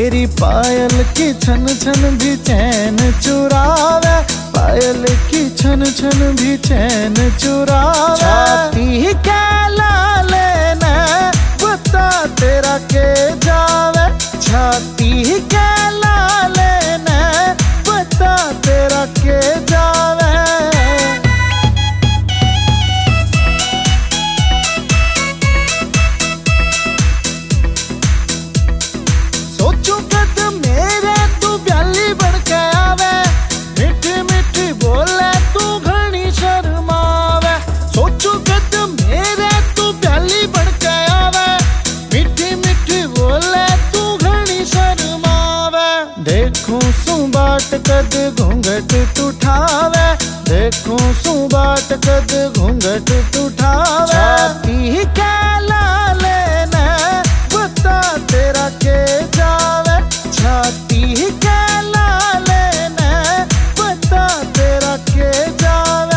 तेरी पायल की छन छन भी चैन चुरावे, पायल की छन छन भी चैन चुरावे। छाती के लाले ने बता तेरा के जावे, छाती के लाले ने बता तेरा के जावे। सोचू कद मेरे तू ब्याली बन के आवे, मीठी मीठी बोले तू घनी शर्मावे। सोचू कद मेरे तू ब्याली बन के आवे, मीठी मीठी बोले तू घनी शर्मावे। देखूं सू बाट कद घूंघट तू ठावे, देखूं सू बाट कद घूंघट तू ठावे। छाती के लाले ने बता तेरा के जावे, छाती के लाले ने बता तेरा के जावे।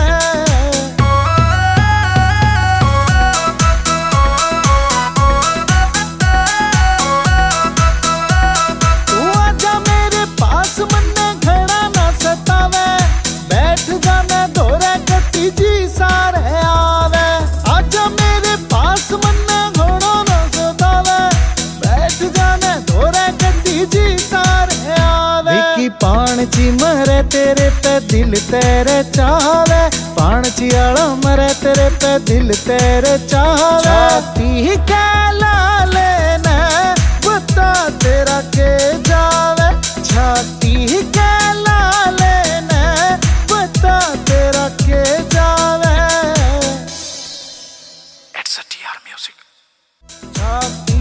तू आजा मेरे पास मन्ने घड़ा ना सतावे, बैठ जाने धोरे कती जी सारे आवे। आजा मेरे पास मन्ने घड़ा ना सतावे, बैठ जाने धोरे कती जी सारे आवे। विकी पाणची मरे तेरे पे दिल तेरे चावे, पाणची आला मरे तेरे पे दिल तेरे चावे। छाती के लाले ने बता तेरा के जावे, छाती के लाले ने बता तेरा के जावे। It's a TR Music. छाती